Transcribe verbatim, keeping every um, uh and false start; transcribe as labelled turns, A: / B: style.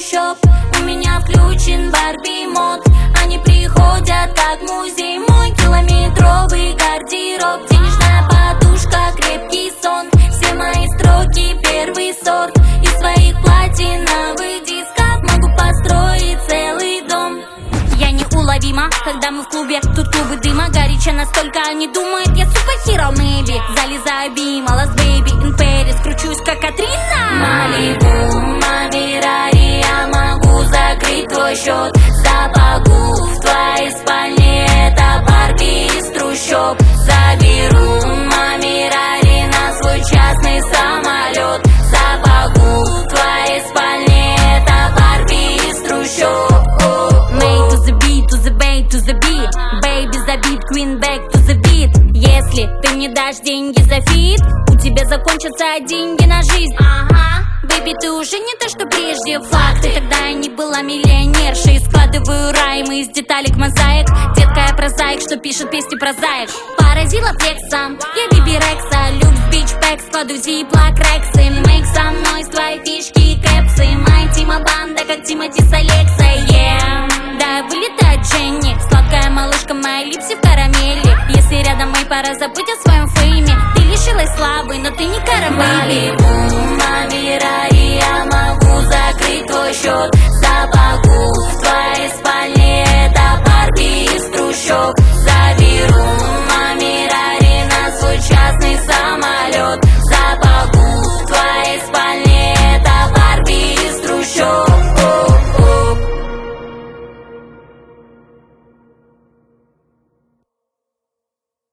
A: трущоб. У меня включен Барби мод. Они приходят как музей, мой километровый гардероб. Денежная подушка, крепкий сон. Все мои строки первый сорт. Из своих платиновых дисков могу построить целый дом. Я неуловима, когда мы в клубе. Тут клубы дыма, горячо настолько они думают, я суперхиро, maybe. Залезаю бима, Лас Бэйби, in Paris, кручусь как Катрина. Малибу, Мамирари, я могу закрыть твой счет. Запагу в твоей спальне, это Барби из трущоб. Заберу Мамирари на свой частный самолет. Запагу в твоей спальне, это Барби из трущоб. Made to the beat, to the bay, to the beat. Baby, забит, queen back to the beat. Если ты мне дашь деньги за фит, у тебя закончатся деньги на жизнь. Ага. Бэйби, ты уже не то, что прежде. Факты, тогда я не была миллионершей. Складываю раймы из деталек мозаик. Детка, я прозаик, что пишет песни про заек. Поразила флексом, я Биби Рекса. Люкс, бич, пэк, складываю зиплак, рексы. Мейк со мной с твоей фишки и кэпсы. Моя тима банда, как Тимати с Алексой, yeah. Да, вылетает Дженни, сладкая малышка, мои липси в карамели. Если рядом мой, пора забыть о своем фейме. Ты лишилась славы, но ты не карамели.